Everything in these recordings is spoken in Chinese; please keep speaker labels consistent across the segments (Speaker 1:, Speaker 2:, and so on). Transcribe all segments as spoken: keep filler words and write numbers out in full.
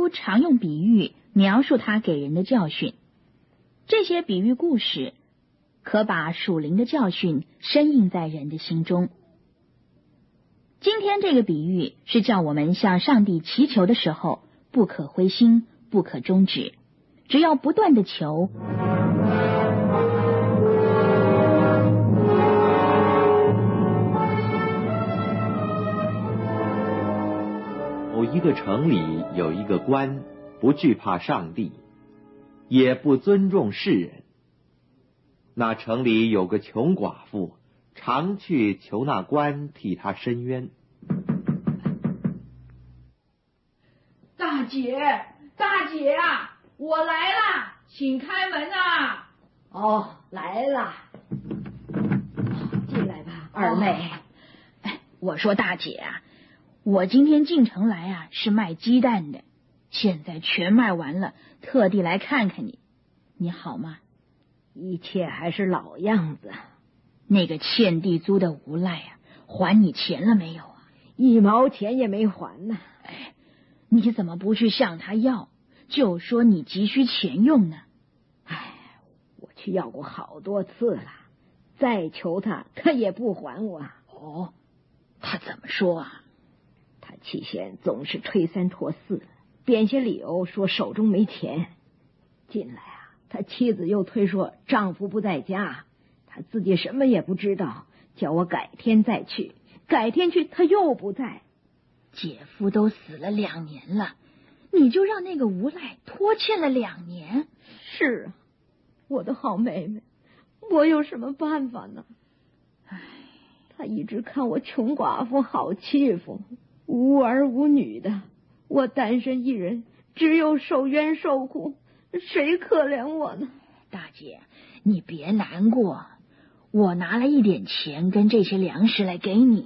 Speaker 1: 督常用比喻描述他给人的教训，这些比喻故事可把属灵的教训深印在人的心中。今天这个比喻是叫我们向上帝祈求的时候，不可灰心，不可终止，只要不断的求。
Speaker 2: 某一个城里有一个官，不惧怕上帝，也不尊重世人。那城里有个穷寡妇，常去求那官替他伸冤。
Speaker 3: 大姐，大姐啊，我来了，请开门啊！
Speaker 4: 哦，来了，进来吧，二妹。
Speaker 1: 哦、哎，我说大姐啊，我今天进城来啊是卖鸡蛋的，现在全卖完了，特地来看看你，你好吗？
Speaker 4: 一切还是老样子。
Speaker 1: 那个欠地租的无赖啊，还你钱了没有啊？
Speaker 4: 一毛钱也没还呢。
Speaker 1: 哎，你怎么不去向他要，就说你急需钱用呢？
Speaker 4: 哎，我去要过好多次了，再求他，他也不还我。
Speaker 1: 哦，他怎么说啊？
Speaker 4: 他起先总是推三拖四，编些理由说手中没钱。近来啊，他妻子又推说丈夫不在家，他自己什么也不知道，叫我改天再去。改天去他又不在。
Speaker 1: 姐夫都死了两年了，你就让那个无赖拖欠了两年。
Speaker 4: 是啊，我的好妹妹，我有什么办法呢？唉，他一直看我穷寡妇好欺负，无儿无女的，我单身一人，只有受冤受苦，谁可怜我呢？
Speaker 1: 大姐，你别难过，我拿了一点钱跟这些粮食来给你。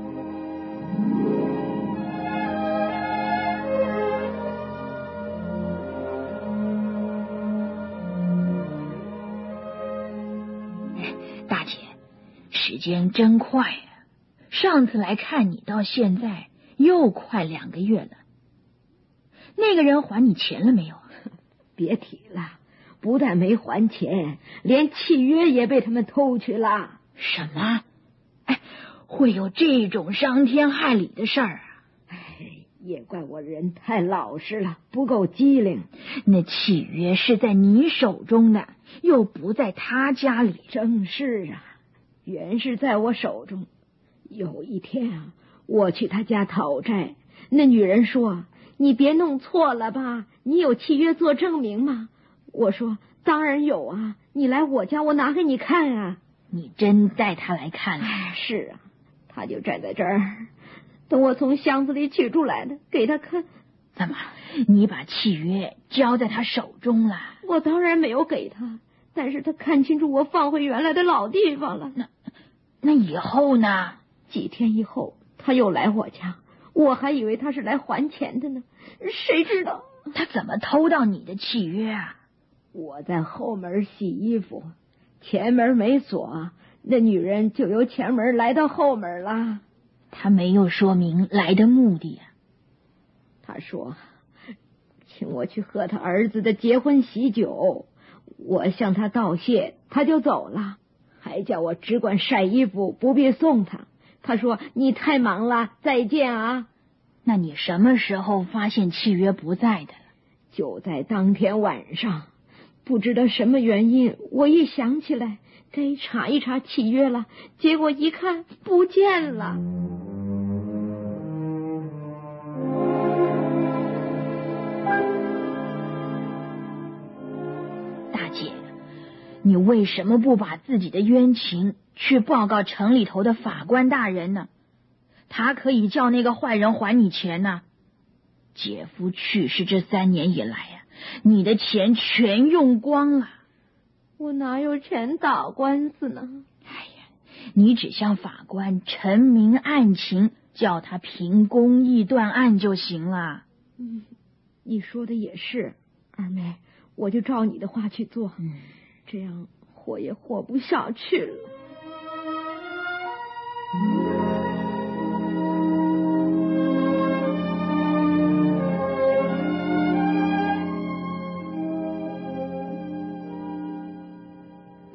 Speaker 1: 大姐，时间真快啊！上次来看你到现在又快两个月了。那个人还你钱了没有？
Speaker 4: 别提了，不但没还钱，连契约也被他们偷去了。
Speaker 1: 什么？哎，会有这种伤天害理的事儿啊？
Speaker 4: 哎，也怪我人太老实了，不够机灵。
Speaker 1: 那契约是在你手中的，又不在他家里。
Speaker 4: 正是啊，原是在我手中。有一天啊，我去他家讨债，那女人说：“你别弄错了吧？你有契约做证明吗？”我说：“当然有啊，你来我家，我拿给你看啊。”
Speaker 1: 你真带他来看了？
Speaker 4: 哎，是啊，他就站在这儿，等我从箱子里取出来的，给他看。
Speaker 1: 怎么，你把契约交在他手中了？
Speaker 4: 我当然没有给他，但是他看清楚我放回原来的老地方了。
Speaker 1: 那那以后呢？
Speaker 4: 几天以后，他又来我家，我还以为他是来还钱的呢，谁知道
Speaker 1: 他怎么偷到你的契约啊？
Speaker 4: 我在后门洗衣服，前门没锁，那女人就由前门来到后门了。
Speaker 1: 他没有说明来的目的啊。
Speaker 4: 他说请我去喝他儿子的结婚喜酒，我向他道谢，他就走了，还叫我只管晒衣服，不必送他。他说你太忙了，再见啊。
Speaker 1: 那你什么时候发现契约不在的？
Speaker 4: 就在当天晚上，不知道什么原因，我一想起来该查一查契约了，结果一看不见了。
Speaker 1: 大姐，你为什么不把自己的冤情去报告城里头的法官大人呢？他可以叫那个坏人还你钱呢。姐夫去世这三年以来啊，你的钱全用光了。
Speaker 4: 我哪有钱打官司呢？
Speaker 1: 哎呀，你只向法官陈明案情，叫他凭公义断案就行了。
Speaker 4: 嗯，你说的也是，二妹，我就照你的话去做。
Speaker 1: 嗯，
Speaker 4: 这样活也活不下去了。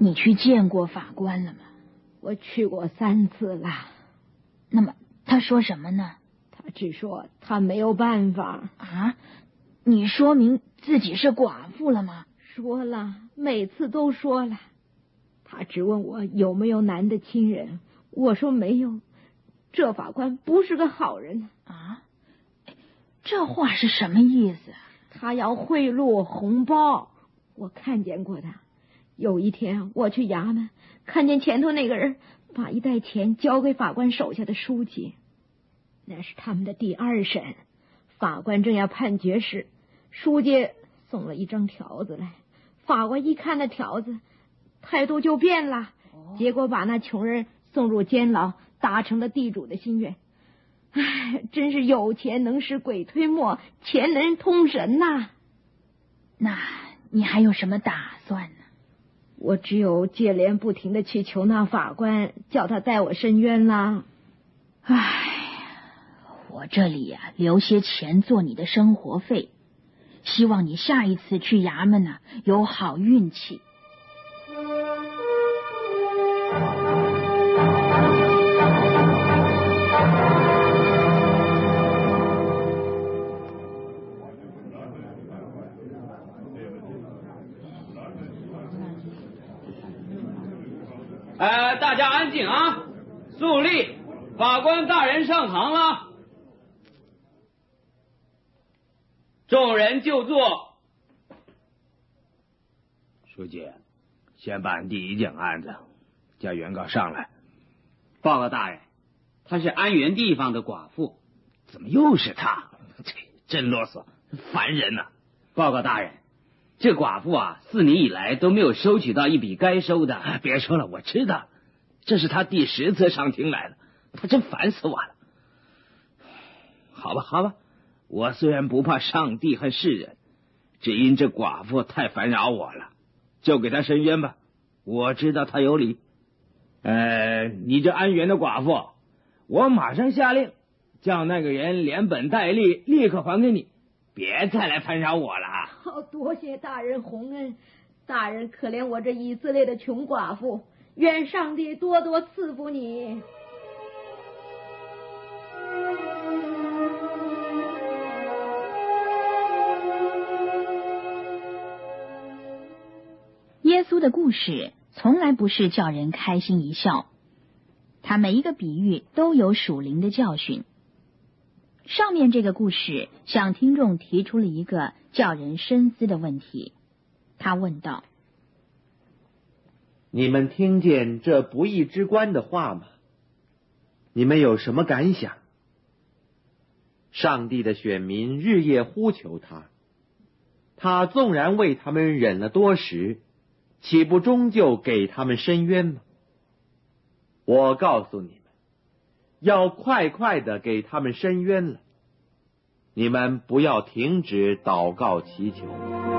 Speaker 1: 你去见过法官了吗？
Speaker 4: 我去过三次了。
Speaker 1: 那么他说什么呢？
Speaker 4: 他只说他没有办法。
Speaker 1: 啊？你说明自己是寡妇了吗？
Speaker 4: 说了，每次都说了。他只问我有没有男的亲人，我说没有。这法官不是个好人
Speaker 1: 啊！这话是什么意思？
Speaker 4: 他要贿赂红包，我看见过的。有一天我去衙门，看见前头那个人把一袋钱交给法官手下的书记，那是他们的第二审，法官正要判决时，书记送了一张条子来，法官一看那条子，态度就变了，结果把那穷人送入监牢，达成了地主的心愿。唉，真是有钱能使鬼推磨，钱能通神呐、啊。
Speaker 1: 那你还有什么打算呢？
Speaker 4: 我只有接连不停的去求那法官，叫他带我申冤啦。
Speaker 1: 唉，我这里呀、啊、留些钱做你的生活费，希望你下一次去衙门呢、啊、有好运气。
Speaker 5: 呃，大家安静啊！肃立，法官大人上堂了。众人就坐。
Speaker 6: 书记，先办第一件案子，叫原告上来。
Speaker 5: 报告大人，她是安源地方的寡妇。
Speaker 6: 怎么又是她？这真啰嗦，烦人呐、啊！
Speaker 5: 报告大人，这寡妇啊，四年以来都没有收取到一笔该收的。
Speaker 6: 啊、别说了，我知道，这是她第十次上庭来了，她真烦死我了。好吧，好吧，我虽然不怕上帝和世人，只因这寡妇太烦扰我了，就给她申冤吧。我知道她有理。呃，你这安源的寡妇，我马上下令，叫那个人连本带利立刻还给你，别再来烦扰我了。
Speaker 4: 好、哦，多谢大人洪恩，大人可怜我这以色列的穷寡妇，愿上帝多多赐福你。
Speaker 1: 耶稣的故事从来不是叫人开心一笑，他每一个比喻都有属灵的教训。上面这个故事向听众提出了一个叫人深思的问题。他问道：
Speaker 2: 你们听见这不义之官的话吗？你们有什么感想？上帝的选民日夜呼求他，他纵然为他们忍了多时，岂不终究给他们伸冤吗？我告诉你们，要快快的给他们伸冤了。你们不要停止祷告祈求。